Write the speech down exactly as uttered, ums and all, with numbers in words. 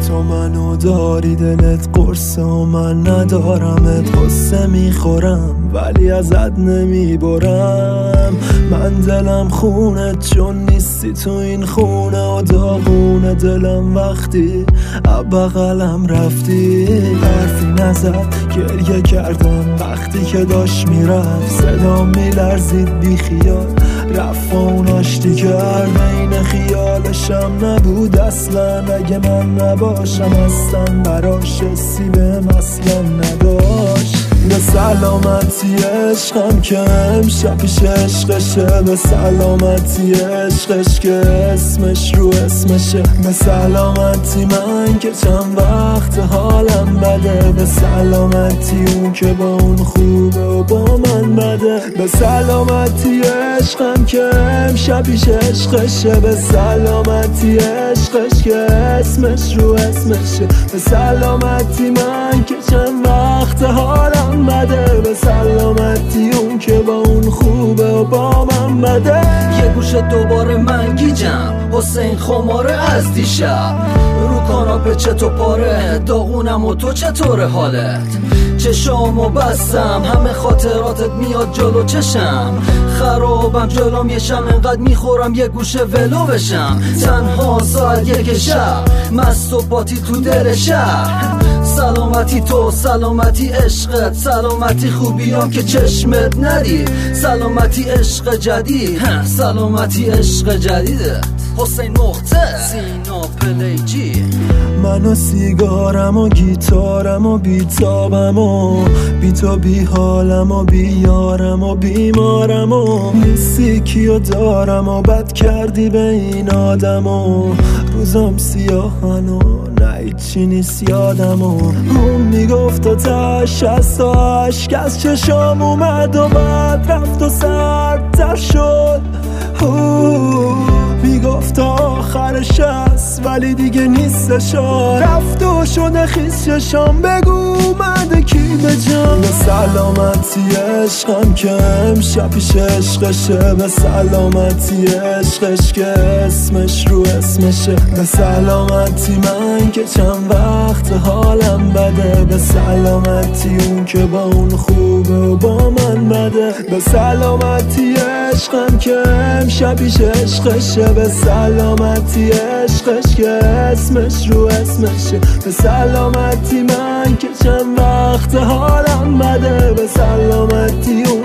تو منو داری دلت قرصه و من ندارمت، قصه میخورم ولی ازت نمیبرم. من دلم خونه چون نیستی تو این خونه و داغونه دلم وقتی بغلم رفتی. حرفی نزد گریه کردم وقتی که داشت میرفت، صدا میلرزید بی خیال رفت و اون آشتی کرد. این خیالشم نبود اصلا، اگه من نباشم اصلا براش سیبم اصلا نداشت. به سلامتی عشقم که امشب پیش عشقشه، به سلامتی عشقش که اسمش رو اسمشه، به سلامتی من که چند وقت حالم بده، به سلامتی اون که با اون خوبه و با من بده، به سلامتی عشقم که امشب پیش عشقشه، به سلامتی عشقش که اسمش رو اسمشه، به سلامتی من که چند وقت حالم بده، به سلامتی اون که با اون خوبه و با من بده. یه گوشه دوباره من گیجم حسین خماره از دیشب، رو کاناپه چطور پاره داغونم و تو چطور حالت؟ چشامو بستم همه خاطراتت میاد جلو چشم، خرابم جلوم یشم انقدر میخورم یه گوشه ولو بشم. تنها ساعت یک شب مست و باتی تو دل شهر، سلامتی تو سلامتی عشقت، سلامتی خوبیام که چشمت ندید، سلامتی عشق جدید، سلامتی عشق جدیده. حسین نقطه سینا پلیجی. من و سیگارم و گیتارم و بیتابم و بی تو بی حالم و بی یارم و بیمارم و نیستی کیو دارم و بد کردی به این آدم و روزم سیاهن و نه چی نیست یادم و اون میگفت و تش از تو عشق از چشام اومد و بعد رفت و سردتر شد. میگفت آخرش هست ولی دیگه نیستشا، رفت و شده خیس چشام بگو اومده کی به جان. به سلامتی عشقم که امشب پیش عشقشه، به سلامتی عشقش که اسمش رو اسمشه، به سلامتی من که چند وقت حالم بده، به سلامتی اون که با اون خوبه و با من بده، به سلامتی عشقم که امشب پیش عشقشه، به سلامتی عشقش که اسمش رو اسمشه، به سلامتی من که چند وقت حالم بده، به سلامتی اون